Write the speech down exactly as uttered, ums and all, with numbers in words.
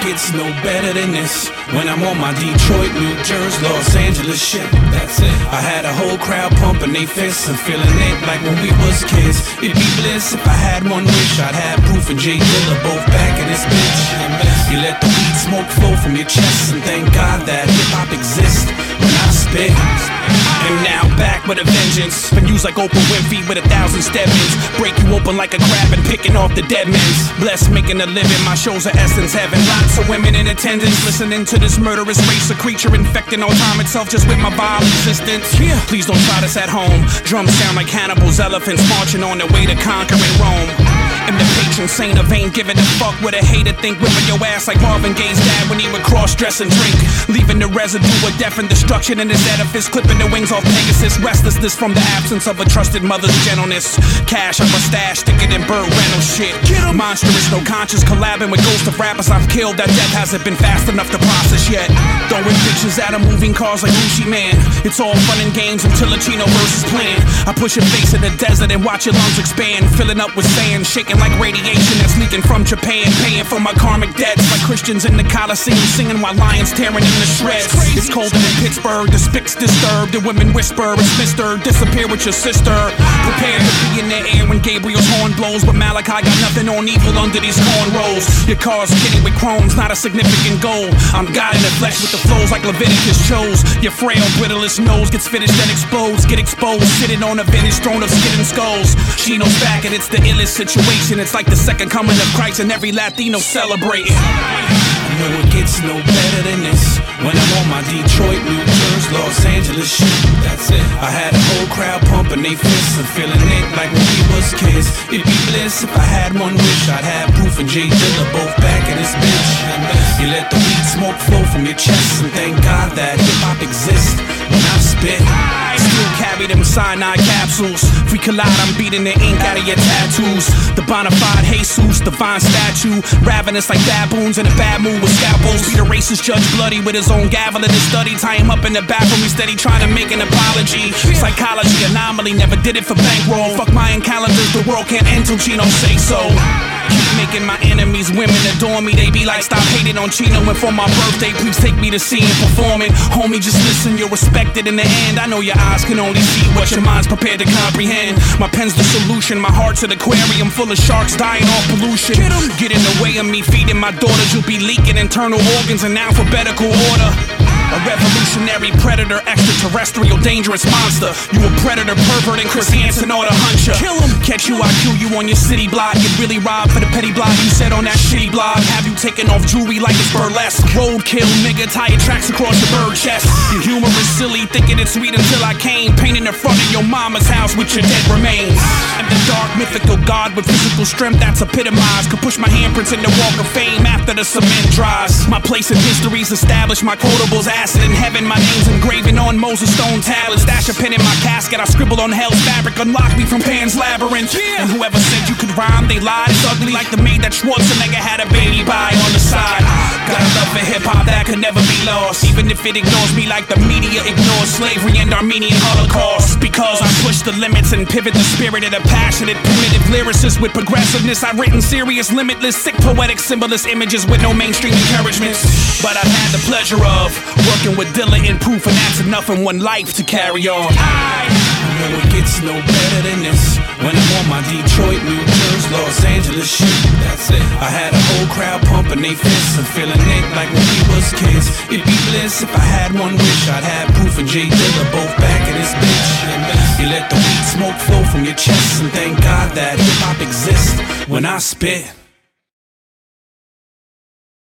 gets no better than this. When I'm on my Detroit, New Jersey, Los Angeles shit, that's it. I had a whole crowd pumping they fists and feeling it like when we was kids. It'd be bliss if I had one wish. I'd have Proof and Jay Dilla both back in this bitch. You let the weed smoke flow from your chest, and thank God that hip-hop exists when I spit. And now back with a vengeance. Been used like Oprah Winfrey with a thousand Stedmans. Break you open like a crab and picking off the dead men's. Blessed making a living, my shows are essence heaven. Lots of women in attendance listening to this murderous race. A creature infecting all time itself just with my vile existence. Yeah. Please don't try this at home. Drums sound like Hannibal's elephants marching on their way to conquering Rome. And the patron saint of ain't giving a fuck what a hater think. Whipping your ass like Marvin Gaye's dad when he would cross-dress and drink. Leaving the residue of death and destruction in his edifice. Clipping the wings off Pegasus. Restlessness from the absence of a trusted mother's gentleness. Cash on my stash, thicker than Burt Reynolds shit. Monstrous, no conscious, collabing with ghosts of rappers I've killed. That death hasn't been fast enough to process yet. Throwing pictures at 'em, moving cars like Gucci Man. It's all fun and games until a Chino versus plan. I push your face in the desert and watch your lungs expand. Filling up with sand, shaking like radiation that's leaking from Japan. Paying for my karmic debts like Christians in the Coliseum, singing while lions tearing in the shreds. It's colder than Pittsburgh, the spics disturbed, the women whisper, it's Mister Disappear with your sister. Prepare to be in the air when Gabriel's horn blows, but Malachi got nothing on evil under these cornrows. Your car's kitted with chrome's not a significant goal. I'm God in the flesh with the flows like Leviticus chose. Your frail, brittlest nose gets finished then explodes. Get exposed, sitting on a vintage throne of skin and skulls. Chino's back and it's the illest situation. It's like the second coming of Christ and every Latino celebrating. I know it gets no better than this. When I'm on my Detroit, New Jersey, Los Angeles shit, that's it. I had a whole crowd pumping they fists and feeling it like when we was kids. It'd be bliss if I had one wish. I'd have Proof and Jay Dilla both back in this bitch. You let the weed smoke flow from your chest, and thank God that hip-hop exists when I spit. Still carry them cyanide capsules. Free collide, I'm beating the ink out of your tattoos. The bonafide Jesus, divine statue. Ravenous like baboons in a bad mood with scalpels. Be the racist judge bloody with his own gavel in his study. Tie him up in the bathroom instead he trying to make an apology. Psychology anomaly, never did it for bankroll. Fuck Mayan calendars, the world can't end till Chino say so. Keep making my enemies women adore me. They be like, stop hating on Chino, and for my birthday, please take me to see him performing. Homie, just listen, you're respected in the end. I know your eyes can only see what your mind's prepared to comprehend. My pen's the solution, my heart's an aquarium full of sharks dying off pollution. Get, Get in the way of me feeding my daughters, you'll be leaking internal organs in alphabetical order. A revolutionary predator, extraterrestrial, dangerous monster. You a predator, pervert, and Chris Hansen ought to hunt ya. Kill him. Catch you, I kill you on your city block. Get really robbed for the petty block you said on that shitty blog. Have you taking off jewelry like it's burlesque? Roadkill, nigga, tie your tracks across your bird chest. Your humor is silly, thinking it's sweet until I came. Painting the front of your mama's house with your dead remains. I'm the dark, mythical god with physical strength that's epitomized. Could push my handprints in the walk of fame after the cement dries. My place in history's established, my quotables acid in heaven, my name's engraven on Moses stone tablets. Stash a pen in my casket, I scribble on hell's fabric. Unlock me from Pan's labyrinth. Yeah. And whoever said you could rhyme, they lied. It's ugly like the maid that Schwarzenegger had a baby by on the side. Got a love for hip-hop that could never be lost, even if it ignores me like the media ignores slavery and Armenian Holocaust. Because I push the limits and pivot the spirit of the passionate, primitive lyricist with progressiveness. I've written serious, limitless, sick, poetic, symbolist images with no mainstream encouragements. But I've had the pleasure of working with Dilla in Proof, and that's enough in one life to carry on. I know it gets no better than this. When I'm on my Detroit, New Jersey, Los Angeles shit, that's it. I had a whole crowd pumping they fists and feeling it like when we was kids. It'd be bliss if I had one wish. I'd have Proof and Jay Dilla both back in this bitch. You let the weed smoke flow from your chest, and thank God that hip-hop exists when I spit.